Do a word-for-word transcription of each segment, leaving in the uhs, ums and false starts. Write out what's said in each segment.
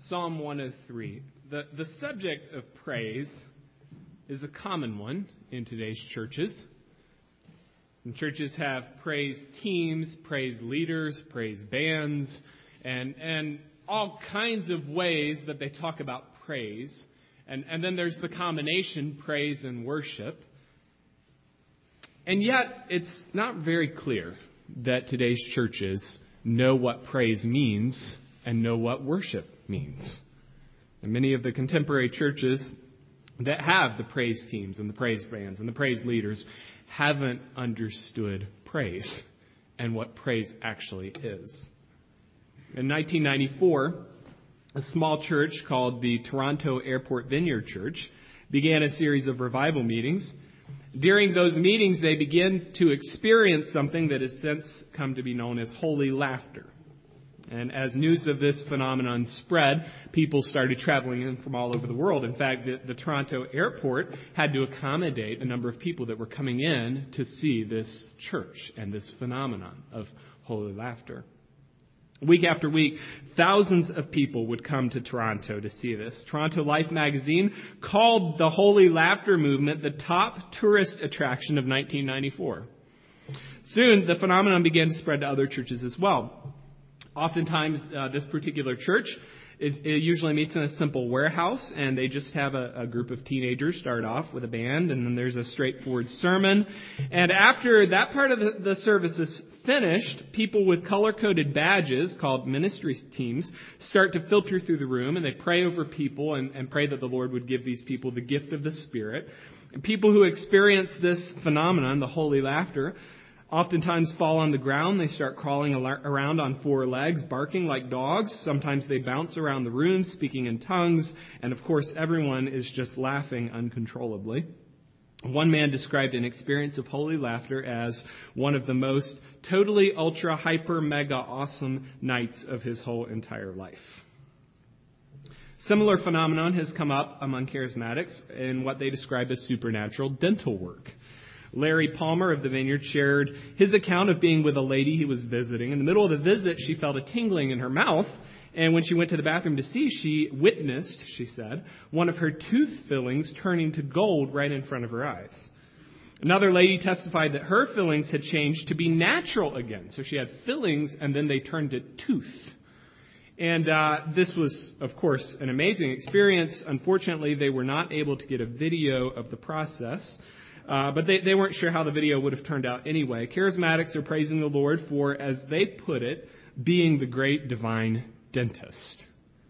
Psalm one oh three. The, the subject of praise is a common one in today's churches. And churches have praise teams, praise leaders, praise bands, and, and all kinds of ways that they talk about praise. And, and then there's the combination, praise and worship. And yet, it's not very clear that today's churches know what praise means and know what worship means. And many of the contemporary churches that have the praise teams and the praise bands and the praise leaders haven't understood praise and what praise actually is. In nineteen ninety-four, a small church called the Toronto Airport Vineyard Church began a series of revival meetings. During those meetings, they began to experience something that has since come to be known as holy laughter. And as news of this phenomenon spread, people started traveling in from all over the world. In fact, the, the Toronto airport had to accommodate a number of people that were coming in to see this church and this phenomenon of holy laughter. Week after week, thousands of people would come to Toronto to see this. Toronto Life magazine called the Holy Laughter movement the top tourist attraction of nineteen ninety-four. Soon, the phenomenon began to spread to other churches as well. Oftentimes, uh, this particular church is it usually meets in a simple warehouse, and they just have a, a group of teenagers start off with a band, and then there's a straightforward sermon. And after that part of the, the service is finished, people with color-coded badges called ministry teams start to filter through the room, and they pray over people and, and pray that the Lord would give these people the gift of the Spirit. And people who experience this phenomenon, the holy laughter, oftentimes fall on the ground. They start crawling around on four legs, barking like dogs. Sometimes they bounce around the room, speaking in tongues. And of course, everyone is just laughing uncontrollably. One man described an experience of holy laughter as one of the most totally ultra hyper mega awesome nights of his whole entire life. Similar phenomenon has come up among charismatics in what they describe as supernatural dental work. Larry Palmer of the Vineyard shared his account of being with a lady he was visiting. In the middle of the visit, she felt a tingling in her mouth, and when she went to the bathroom to see, she witnessed, she said, one of her tooth fillings turning to gold right in front of her eyes. Another lady testified that her fillings had changed to be natural again. So she had fillings, and then they turned to tooth. And uh, this was, of course, an amazing experience. Unfortunately, they were not able to get a video of the process. Uh, but they, they weren't sure how the video would have turned out anyway. Charismatics are praising the Lord for, as they put it, being the great divine dentist.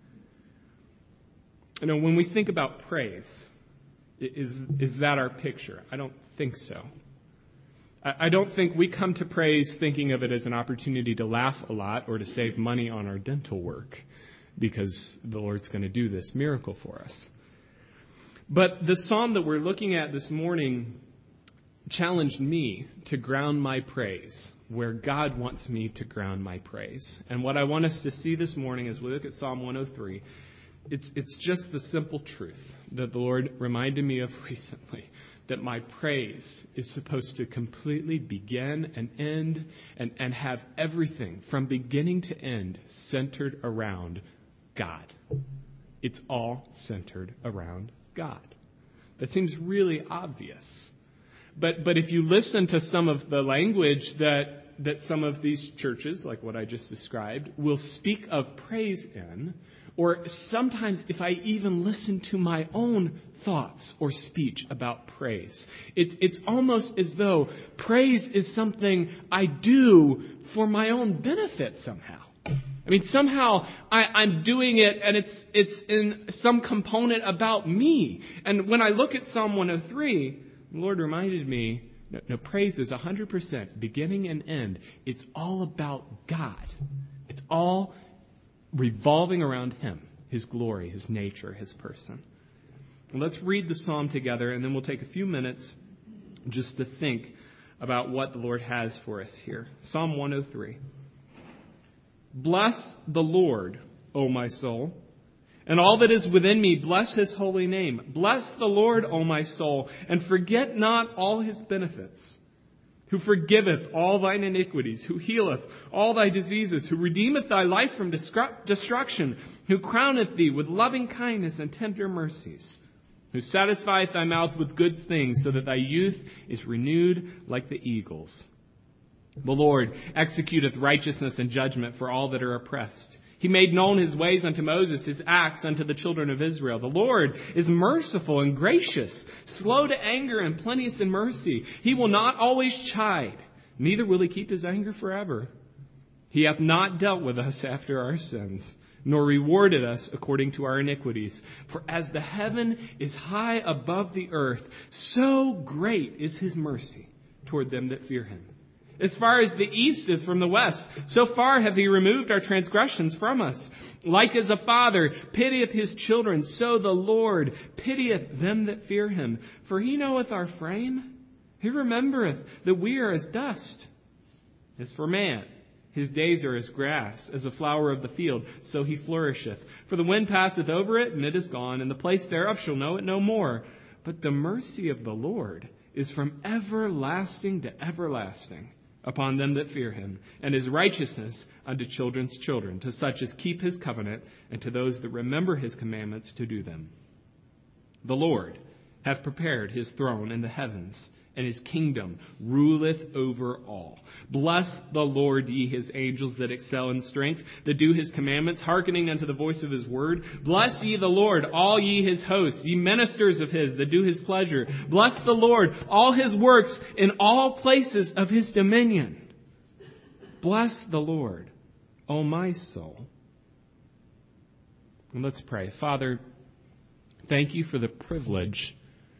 You know, when we think about praise, is, is that our picture? I don't think so. I, I don't think we come to praise thinking of it as an opportunity to laugh a lot or to save money on our dental work because the Lord's going to do this miracle for us. But the psalm that we're looking at this morning challenged me to ground my praise where God wants me to ground my praise. And what I want us to see this morning as we look at Psalm one oh three, it's, it's just the simple truth that the Lord reminded me of recently, that my praise is supposed to completely begin and end and, and have everything from beginning to end centered around God. It's all centered around God. That seems really obvious. But but if you listen to some of the language that that some of these churches, like what I just described, will speak of praise in, or sometimes if I even listen to my own thoughts or speech about praise, it, it's almost as though praise is something I do for my own benefit somehow. I mean, somehow I, I'm doing it and it's it's in some component about me. And when I look at Psalm one oh three, the Lord reminded me, no, no praise is one hundred percent beginning and end. It's all about God. It's all revolving around Him, His glory, His nature, His person. And let's read the psalm together, and then we'll take a few minutes just to think about what the Lord has for us here. Psalm one oh three. Bless the Lord, O my soul, and all that is within me, bless His holy name. Bless the Lord, O my soul, and forget not all His benefits, who forgiveth all thine iniquities, who healeth all thy diseases, who redeemeth thy life from destruction, who crowneth thee with loving kindness and tender mercies, who satisfieth thy mouth with good things, so that thy youth is renewed like the eagles. The Lord executeth righteousness and judgment for all that are oppressed. He made known his ways unto Moses, his acts unto the children of Israel. The Lord is merciful and gracious, slow to anger and plenteous in mercy. He will not always chide, neither will he keep his anger forever. He hath not dealt with us after our sins, nor rewarded us according to our iniquities. For as the heaven is high above the earth, so great is his mercy toward them that fear him. As far as the east is from the west, so far hath he removed our transgressions from us. Like as a father pitieth his children, so the Lord pitieth them that fear him. For he knoweth our frame. He remembereth that we are as dust. As for man, his days are as grass, as a flower of the field, so he flourisheth. For the wind passeth over it, and it is gone, and the place thereof shall know it no more. But the mercy of the Lord is from everlasting to everlasting upon them that fear him, and his righteousness unto children's children, to such as keep his covenant, and to those that remember his commandments to do them. The Lord hath prepared his throne in the heavens, and his kingdom ruleth over all. Bless the Lord, ye his angels that excel in strength, that do his commandments, hearkening unto the voice of his word. Bless ye the Lord, all ye his hosts, ye ministers of his that do his pleasure. Bless the Lord, all his works in all places of his dominion. Bless the Lord, O my soul. And let's pray. Father, thank you for the privilege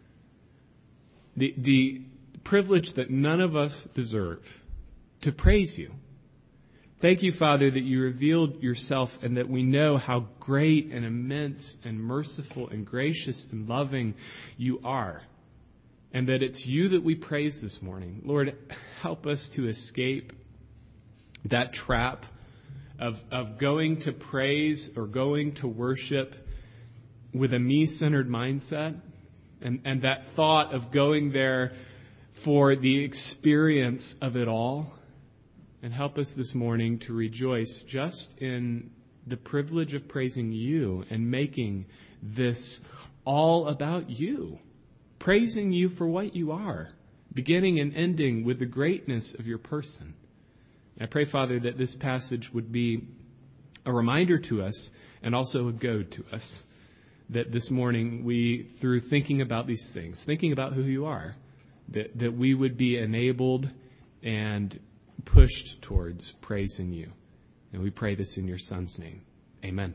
The, the privilege that none of us deserve to praise you. Thank you, Father, that you revealed yourself and that we know how great and immense and merciful and gracious and loving you are. And that it's you that we praise this morning. Lord, help us to escape that trap of, of going to praise or going to worship with a me-centered mindset. And, and that thought of going there for the experience of it all. And help us this morning to rejoice just in the privilege of praising you and making this all about you. Praising you for what you are, beginning and ending with the greatness of your person. And I pray, Father, that this passage would be a reminder to us and also a goad to us. That this morning we, through thinking about these things, thinking about who you are, that, that we would be enabled and pushed towards praising you. And we pray this in your Son's name. Amen.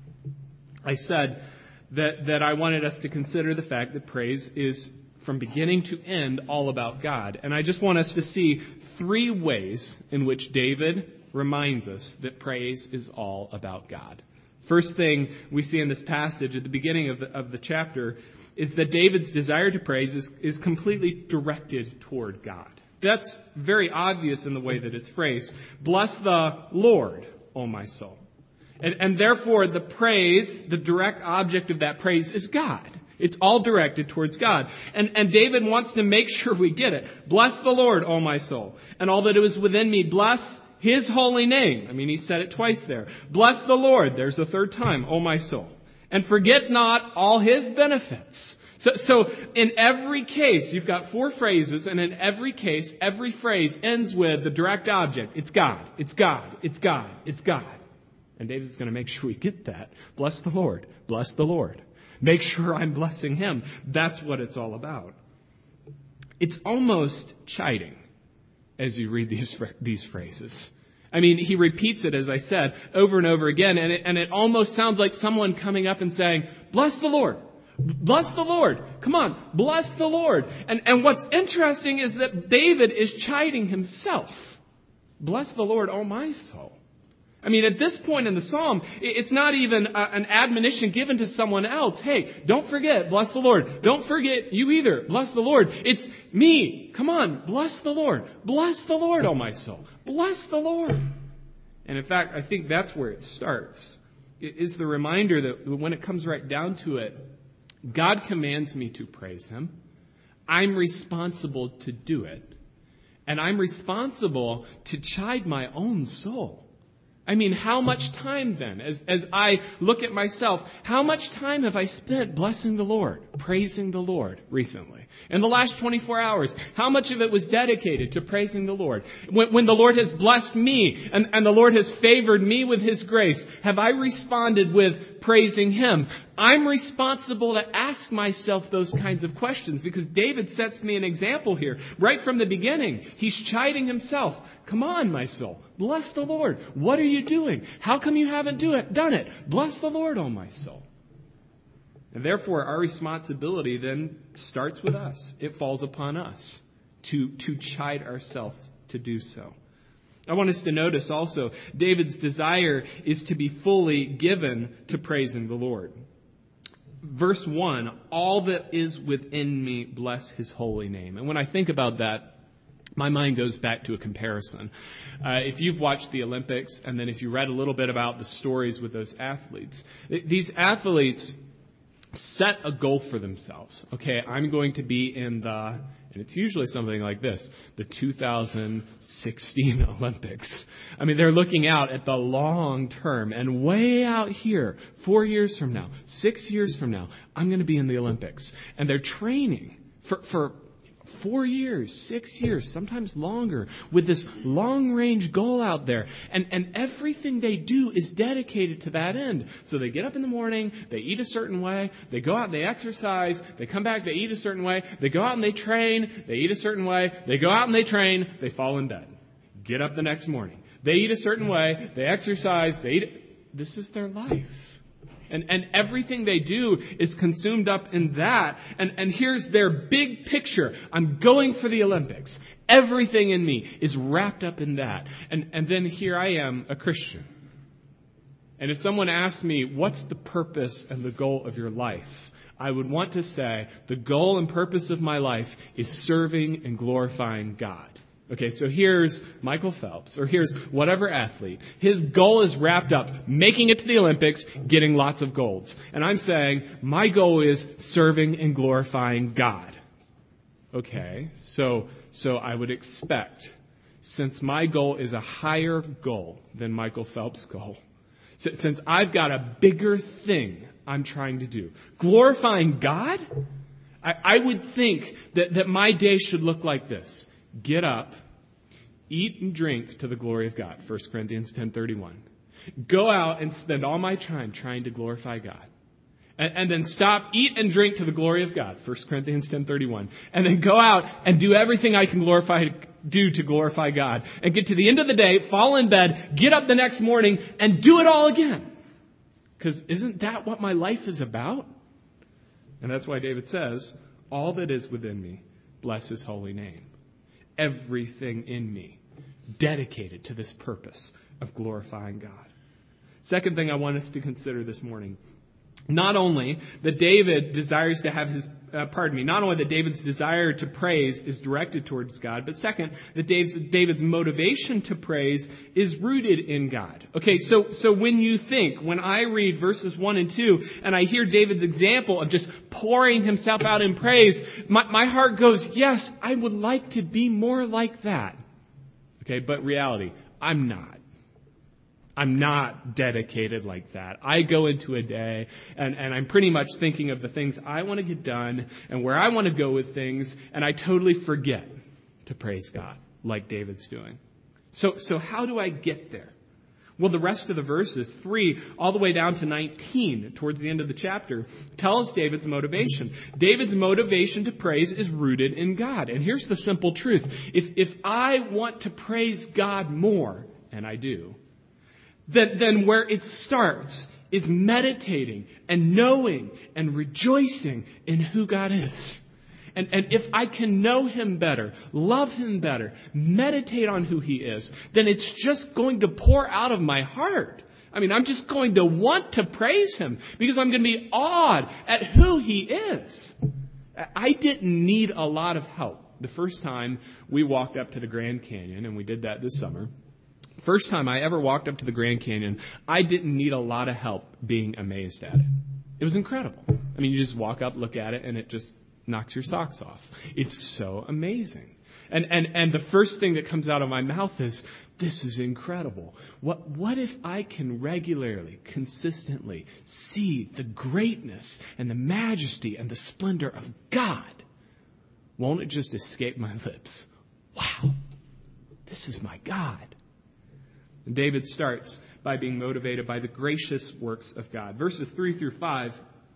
I said that, that I wanted us to consider the fact that praise is, from beginning to end, all about God. And I just want us to see three ways in which David reminds us that praise is all about God. First thing we see in this passage at the beginning of the, of the chapter is that David's desire to praise is, is completely directed toward God. That's very obvious in the way that it's phrased. Bless the Lord, O my soul. And, and therefore the praise, the direct object of that praise is God. It's all directed towards God. And, and David wants to make sure we get it. Bless the Lord, O my soul. And all that is within me, bless his holy name. I mean, he said it twice there. Bless the Lord. There's a third time. O my soul. And forget not all his benefits. So, so in every case, you've got four phrases, and in every case, every phrase ends with the direct object. It's God. It's God. It's God. It's God. And David's going to make sure we get that. Bless the Lord. Bless the Lord. Make sure I'm blessing him. That's what it's all about. It's almost chiding as you read these these phrases. I mean, he repeats it, as I said, over and over again, and it, and it almost sounds like someone coming up and saying, bless the Lord. Bless the Lord. Come on, bless the Lord. And, and what's interesting is that David is chiding himself. Bless the Lord, O my soul. I mean, at this point in the psalm, it's not even a, an admonition given to someone else. Hey, don't forget, bless the Lord. Don't forget you either. Bless the Lord. It's me. Come on, bless the Lord. Bless the Lord, oh my soul. Bless the Lord. And in fact, I think that's where it starts. It is the reminder that when it comes right down to it, God commands me to praise him. I'm responsible to do it. And I'm responsible to chide my own soul. I mean, how much time then, as, as I look at myself, how much time have I spent blessing the Lord, praising the Lord recently? In the last twenty-four hours, how much of it was dedicated to praising the Lord? When, when the Lord has blessed me and, and the Lord has favored me with His grace, have I responded with praising Him? I'm responsible to ask myself those kinds of questions because David sets me an example here. Right from the beginning, he's chiding himself. Come on, my soul. Bless the Lord. What are you doing? How come you haven't do it, done it? Bless the Lord, oh my soul. And therefore, our responsibility then starts with us. It falls upon us to, to chide ourselves to do so. I want us to notice also, David's desire is to be fully given to praising the Lord. Verse one, all that is within me, bless His holy name. And when I think about that, my mind goes back to a comparison. Uh, if you've watched the Olympics, and then if you read a little bit about the stories with those athletes, these athletes set a goal for themselves. Okay, I'm going to be in the, and it's usually something like this, the two thousand sixteen Olympics. I mean, they're looking out at the long term, and way out here, four years from now, six years from now, I'm going to be in the Olympics. And they're training for, for Four years, six years, sometimes longer, with this long-range goal out there. And, and everything they do is dedicated to that end. So they get up in the morning, they eat a certain way, they go out and they exercise, they come back, they eat a certain way, they go out and they train, they eat a certain way, they go out and they train, they fall in bed. Get up the next morning. They eat a certain way, they exercise, they eat. This is their life. And, and everything they do is consumed up in that. And, and here's their big picture. I'm going for the Olympics. Everything in me is wrapped up in that. And, and then here I am, a Christian. And if someone asked me, what's the purpose and the goal of your life? I would want to say, the goal and purpose of my life is serving and glorifying God. Okay, so here's Michael Phelps, or here's whatever athlete. His goal is wrapped up making it to the Olympics, getting lots of golds. And I'm saying, my goal is serving and glorifying God. Okay, so so I would expect, since my goal is a higher goal than Michael Phelps' goal, since I've got a bigger thing I'm trying to do, glorifying God, I, I would think that, that my day should look like this. Get up, eat and drink to the glory of God, First Corinthians ten thirty-one. Go out and spend all my time trying to glorify God. And, and then stop, eat and drink to the glory of God, First Corinthians ten thirty-one. And then go out and do everything I can glorify, do to glorify God. And get to the end of the day, fall in bed, get up the next morning, and do it all again. Because isn't that what my life is about? And that's why David says, all that is within me, bless His holy name. Everything in me dedicated to this purpose of glorifying God. Second thing I want us to consider this morning, not only that David desires to have his, uh, pardon me, not only that David's desire to praise is directed towards God, but second, that David's, David's motivation to praise is rooted in God. Okay, so, so when you think, when I read verses one and two, and I hear David's example of just pouring himself out in praise, my, my heart goes, yes, I would like to be more like that. Okay, but reality, I'm not. I'm not dedicated like that. I go into a day and, and I'm pretty much thinking of the things I want to get done and where I want to go with things, and I totally forget to praise God like David's doing. So, so how do I get there? Well, the rest of the verses, three all the way down to nineteen, towards the end of the chapter, tells David's motivation. David's motivation to praise is rooted in God. And here's the simple truth. If, if I want to praise God more, and I do, Then, then where it starts is meditating and knowing and rejoicing in who God is. And, and if I can know Him better, love Him better, meditate on who He is, then it's just going to pour out of my heart. I mean, I'm just going to want to praise Him because I'm going to be awed at who He is. I didn't need a lot of help the first time we walked up to the Grand Canyon, and we did that this summer. First time I ever walked up to the Grand Canyon, I didn't need a lot of help being amazed at it. It was incredible. I mean, you just walk up, look at it, and it just knocks your socks off. It's so amazing. And, and, and the first thing that comes out of my mouth is, this is incredible. What, what if I can regularly, consistently see the greatness and the majesty and the splendor of God? Won't it just escape my lips? Wow, this is my God. And David starts by being motivated by the gracious works of God. Verses three through five,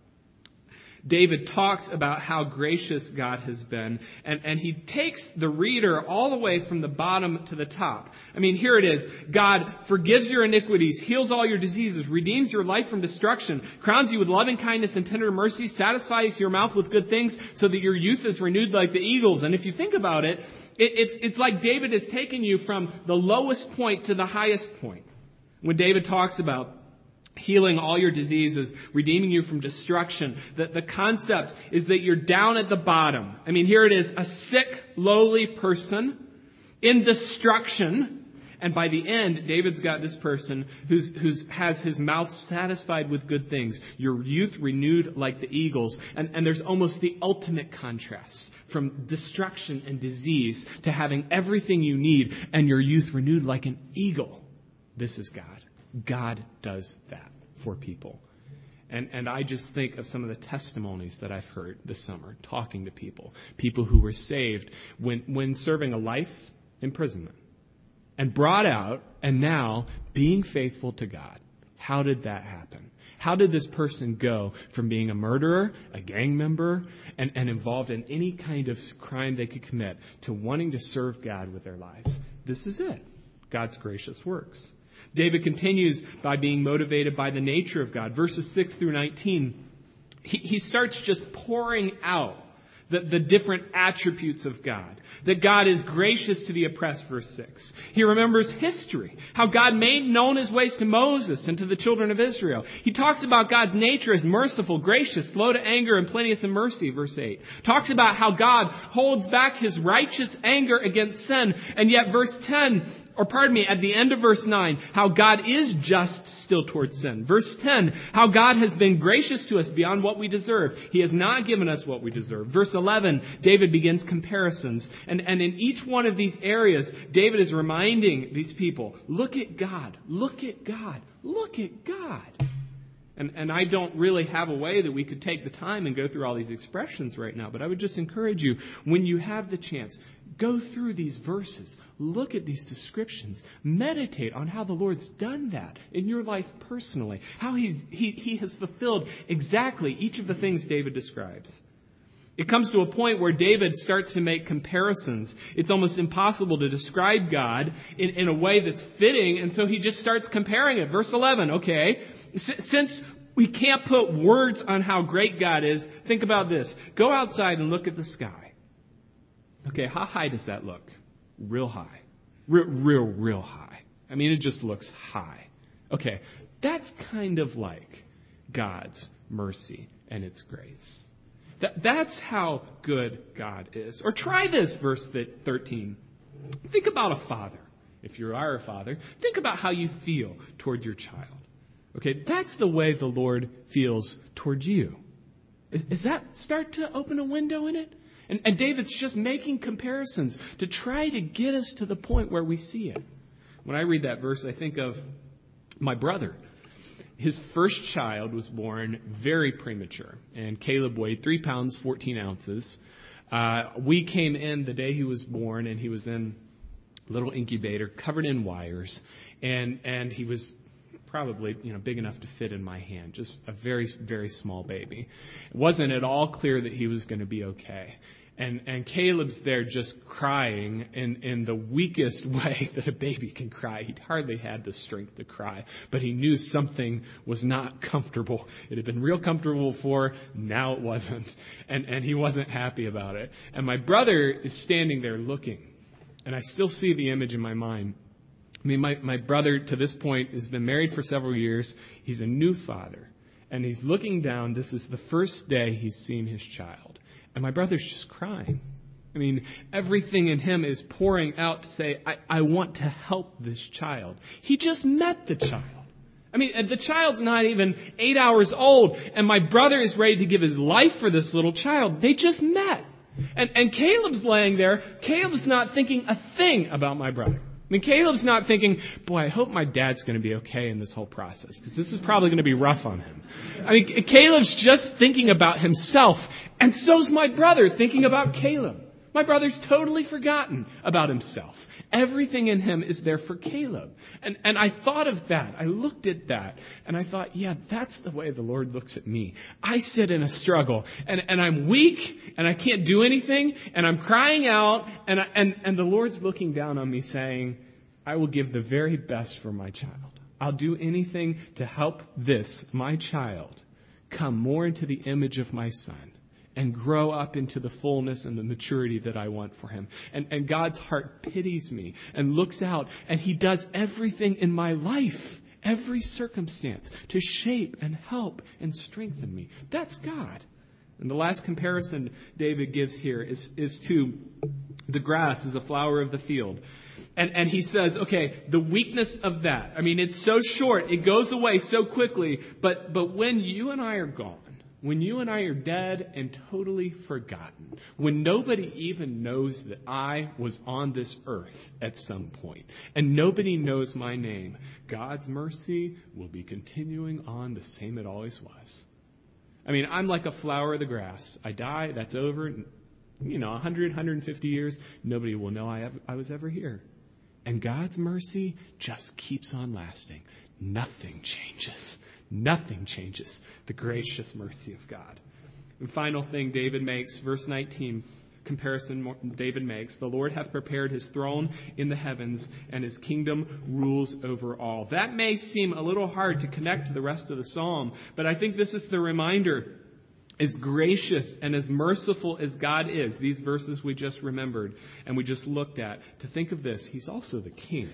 David talks about how gracious God has been, and, and he takes the reader all the way from the bottom to the top. I mean, here it is. God forgives your iniquities, heals all your diseases, redeems your life from destruction, crowns you with loving kindness and tender mercy, satisfies your mouth with good things so that your youth is renewed like the eagles. And if you think about it, it it's, it's like David has taken you from the lowest point to the highest point. When David talks about healing all your diseases, redeeming you from destruction. The, the concept is that you're down at the bottom. I mean, here it is, a sick, lowly person in destruction. And by the end, David's got this person who's, who's has his mouth satisfied with good things. Your youth renewed like the eagles. And, and there's almost the ultimate contrast from destruction and disease to having everything you need and your youth renewed like an eagle. This is God. God does that for people. And and I just think of some of the testimonies that I've heard this summer, talking to people. People who were saved when, when serving a life imprisonment and brought out and now being faithful to God. How did that happen? How did this person go from being a murderer, a gang member, and, and involved in any kind of crime they could commit to wanting to serve God with their lives? This is it. God's gracious works. David continues by being motivated by the nature of God. Verses six through nineteen, he, he starts just pouring out the, the different attributes of God. That God is gracious to the oppressed, verse six. He remembers history, how God made known his ways to Moses and to the children of Israel. He talks about God's nature as merciful, gracious, slow to anger, and plenteous in mercy, verse eight. Talks about how God holds back his righteous anger against sin. And yet, verse ten, or pardon me, at the end of verse nine, how God is just still towards sin. Verse ten, how God has been gracious to us beyond what we deserve. He has not given us what we deserve. Verse eleven, David begins comparisons. And, and in each one of these areas, David is reminding these people, look at God, look at God, look at God. And, and I don't really have a way that we could take the time and go through all these expressions right now. But I would just encourage you, when you have the chance, go through these verses. Look at these descriptions. Meditate on how the Lord's done that in your life personally. How he's, he, he has fulfilled exactly each of the things David describes. It comes to a point where David starts to make comparisons. It's almost impossible to describe God in, in a way that's fitting. And so he just starts comparing it. Verse eleven, okay. Since we can't put words on how great God is, think about this. Go outside and look at the sky. Okay, how high does that look? Real high. Real, real, real high. I mean, it just looks high. Okay, that's kind of like God's mercy and its grace. That, that's how good God is. Or try this, verse thirteen. Think about a father. If you are a father, think about how you feel toward your child. Okay, that's the way the Lord feels toward you. Is, is that start to open a window in it? And, and David's just making comparisons to try to get us to the point where we see it. When I read that verse, I think of my brother. His first child was born very premature, and Caleb weighed three pounds, fourteen ounces. Uh, we came in the day he was born, and he was in a little incubator covered in wires, and, and he was probably, you know, big enough to fit in my hand, just a very, very small baby. It wasn't at all clear that he was going to be okay. And and Caleb's there just crying in, in the weakest way that a baby can cry. He'd hardly had the strength to cry, but he knew something was not comfortable. It had been real comfortable before, now it wasn't. And, and he wasn't happy about it. And my brother is standing there looking, and I still see the image in my mind. I mean, my, my brother, to this point, has been married for several years. He's a new father. And he's looking down. This is the first day he's seen his child. And my brother's just crying. I mean, everything in him is pouring out to say, I, I want to help this child. He just met the child. I mean, the child's not even eight hours old. And my brother is ready to give his life for this little child. They just met. And, and Caleb's laying there. Caleb's not thinking a thing about my brother. I mean, Caleb's not thinking, boy, I hope my dad's going to be okay in this whole process, because this is probably going to be rough on him. I mean, Caleb's just thinking about himself, and so's my brother thinking about Caleb. My brother's totally forgotten about himself. Everything in him is there for Caleb. And, and I thought of that. I looked at that, and I thought, yeah, that's the way the Lord looks at me. I sit in a struggle, and, and I'm weak, and I can't do anything, and I'm crying out, and, I, and, and the Lord's looking down on me saying, I will give the very best for my child. I'll do anything to help this, my child, come more into the image of my son and grow up into the fullness and the maturity that I want for him. And, and God's heart pities me and looks out, and he does everything in my life, every circumstance, to shape and help and strengthen me. That's God. And the last comparison David gives here is, is to the grass as a flower of the field. And, and he says, okay, the weakness of that. I mean, it's so short. It goes away so quickly. But, but when you and I are gone, when you and I are dead and totally forgotten, when nobody even knows that I was on this earth at some point, and nobody knows my name, God's mercy will be continuing on the same it always was. I mean, I'm like a flower of the grass. I die, that's over. You know, one hundred, one hundred fifty years, nobody will know I, ever, I was ever here. And God's mercy just keeps on lasting. Nothing changes. Nothing changes the gracious mercy of God. And final thing David makes, verse nineteen, comparison David makes. The Lord hath prepared his throne in the heavens, and his kingdom rules over all. That may seem a little hard to connect to the rest of the psalm, but I think this is the reminder. As gracious and as merciful as God is, these verses we just remembered and we just looked at, to think of this, he's also the king.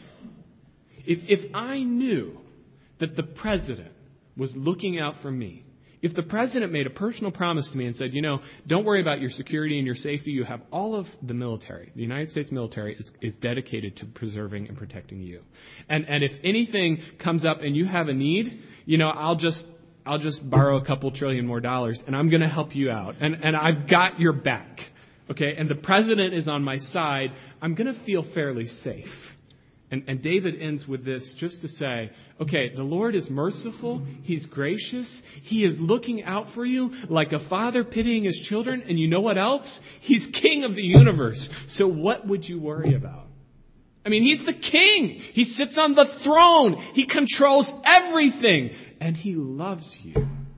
If, if I knew that the president was looking out for me, if the president made a personal promise to me and said, you know, don't worry about your security and your safety, you have all of the military. The United States military is, is dedicated to preserving and protecting you. And, and if anything comes up and you have a need, you know, I'll just I'll just borrow a couple trillion more dollars, and I'm going to help you out. And, and I've got your back. Okay? And the president is on my side. I'm going to feel fairly safe. And, and David ends with this just to say, okay, the Lord is merciful. He's gracious. He is looking out for you like a father pitying his children. And you know what else? He's king of the universe. So what would you worry about? I mean, he's the king. He sits on the throne. He controls everything. And he loves you.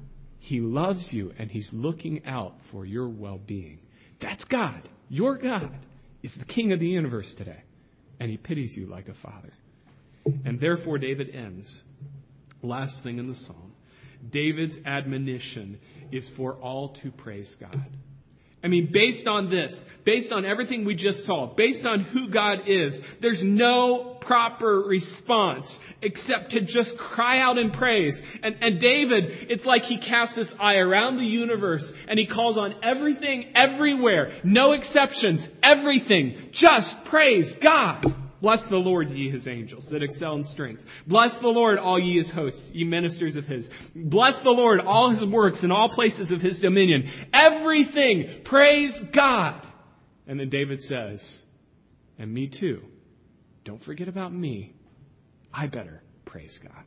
He loves you, and he's looking out for your well-being. That's God. Your God is the king of the universe today. And he pities you like a father. And therefore, David ends. Last thing in the psalm. David's admonition is for all to praise God. I mean, based on this, based on everything we just saw, based on who God is, there's no proper response except to just cry out in praise. And, and David, it's like he casts his eye around the universe and he calls on everything, everywhere, no exceptions, everything. Just praise God. Bless the Lord, ye his angels that excel in strength. Bless the Lord, all ye his hosts, ye ministers of his. Bless the Lord, all his works in all places of his dominion. Everything, praise God. And then David says, and me too. Don't forget about me. I better praise God.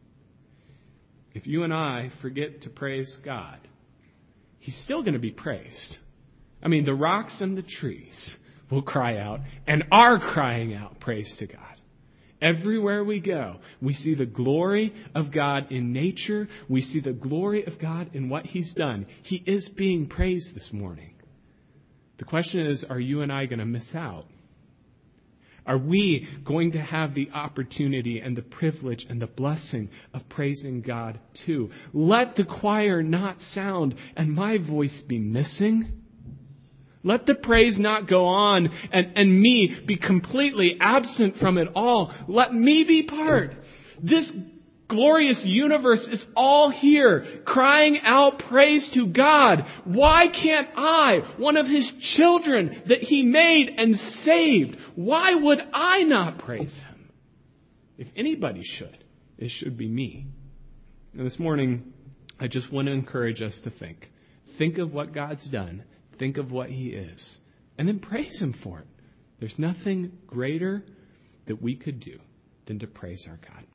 If you and I forget to praise God, he's still going to be praised. I mean, the rocks and the trees will cry out and are crying out praise to God. Everywhere we go, we see the glory of God in nature. We see the glory of God in what he's done. He is being praised this morning. The question is, are you and I going to miss out? Are we going to have the opportunity and the privilege and the blessing of praising God too? Let the choir not sound and my voice be missing. Let the praise not go on and, and me be completely absent from it all. Let me be part. This glorious universe is all here, crying out praise to God. Why can't I, one of his children that he made and saved, why would I not praise him? If anybody should, it should be me. And this morning, I just want to encourage us to think. Think of what God's done. think of what he is, and then praise him for it. There's nothing greater that we could do than to praise our God.